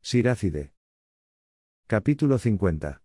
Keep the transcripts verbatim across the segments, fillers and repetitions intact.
Siracide. Capítulo cincuenta.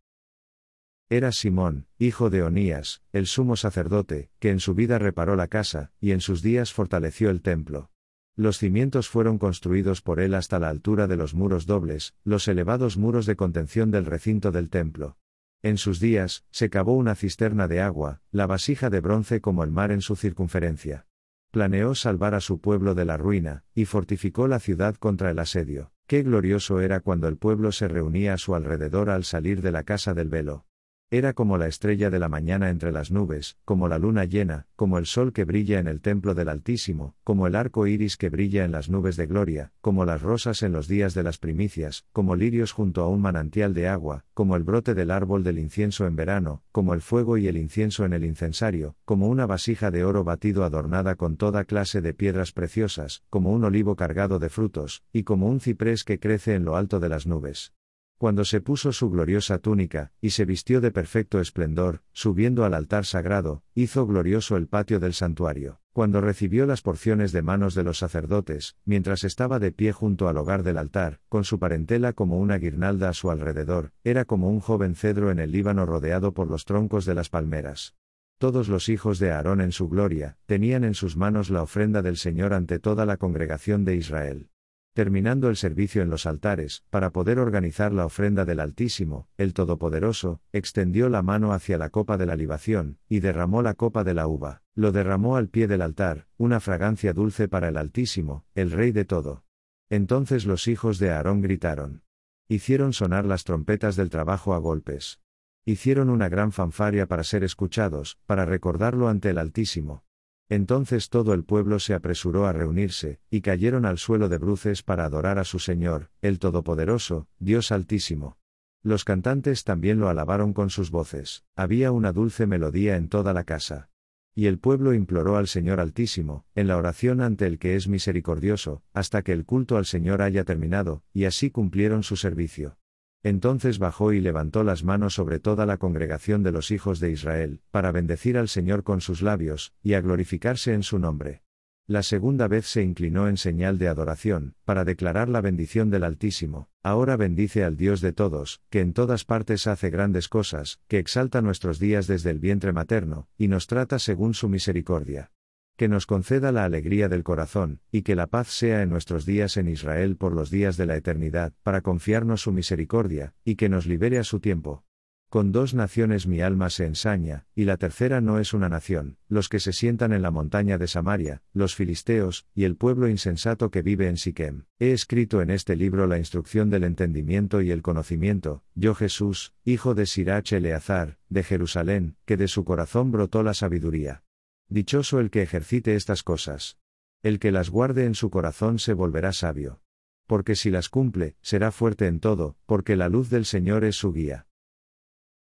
Era Simón, hijo de Onías, el sumo sacerdote, que en su vida reparó la casa, y en sus días fortaleció el templo. Los cimientos fueron construidos por él hasta la altura de los muros dobles, los elevados muros de contención del recinto del templo. En sus días, se cavó una cisterna de agua, la vasija de bronce como el mar en su circunferencia. Planeó salvar a su pueblo de la ruina, y fortificó la ciudad contra el asedio. Qué glorioso era cuando el pueblo se reunía a su alrededor al salir de la casa del velo. Era como la estrella de la mañana entre las nubes, como la luna llena, como el sol que brilla en el templo del Altísimo, como el arco iris que brilla en las nubes de gloria, como las rosas en los días de las primicias, como lirios junto a un manantial de agua, como el brote del árbol del incienso en verano, como el fuego y el incienso en el incensario, como una vasija de oro batido adornada con toda clase de piedras preciosas, como un olivo cargado de frutos, y como un ciprés que crece en lo alto de las nubes. Cuando se puso su gloriosa túnica, y se vistió de perfecto esplendor, subiendo al altar sagrado, hizo glorioso el patio del santuario. Cuando recibió las porciones de manos de los sacerdotes, mientras estaba de pie junto al hogar del altar, con su parentela como una guirnalda a su alrededor, era como un joven cedro en el Líbano rodeado por los troncos de las palmeras. Todos los hijos de Aarón en su gloria, tenían en sus manos la ofrenda del Señor ante toda la congregación de Israel. Terminando el servicio en los altares, para poder organizar la ofrenda del Altísimo, el Todopoderoso, extendió la mano hacia la copa de la libación, y derramó la copa de la uva, lo derramó al pie del altar, una fragancia dulce para el Altísimo, el Rey de todo. Entonces los hijos de Aarón gritaron. Hicieron sonar las trompetas del trabajo a golpes. Hicieron una gran fanfarria para ser escuchados, para recordarlo ante el Altísimo. Entonces todo el pueblo se apresuró a reunirse, y cayeron al suelo de bruces para adorar a su Señor, el Todopoderoso, Dios Altísimo. Los cantantes también lo alabaron con sus voces, había una dulce melodía en toda la casa. Y el pueblo imploró al Señor Altísimo, en la oración ante el que es misericordioso, hasta que el culto al Señor haya terminado, y así cumplieron su servicio. Entonces bajó y levantó las manos sobre toda la congregación de los hijos de Israel, para bendecir al Señor con sus labios, y a glorificarse en su nombre. La segunda vez se inclinó en señal de adoración, para declarar la bendición del Altísimo. Ahora bendice al Dios de todos, que en todas partes hace grandes cosas, que exalta nuestros días desde el vientre materno, y nos trata según su misericordia. Que nos conceda la alegría del corazón, y que la paz sea en nuestros días en Israel por los días de la eternidad, para confiarnos su misericordia, y que nos libere a su tiempo. Con dos naciones mi alma se ensaña, y la tercera no es una nación, los que se sientan en la montaña de Samaria, los filisteos, y el pueblo insensato que vive en Siquem. He escrito en este libro la instrucción del entendimiento y el conocimiento, yo Jesús, hijo de Sirach Eleazar, de Jerusalén, que de su corazón brotó la sabiduría. Dichoso el que ejercite estas cosas. El que las guarde en su corazón se volverá sabio. Porque si las cumple, será fuerte en todo, porque la luz del Señor es su guía.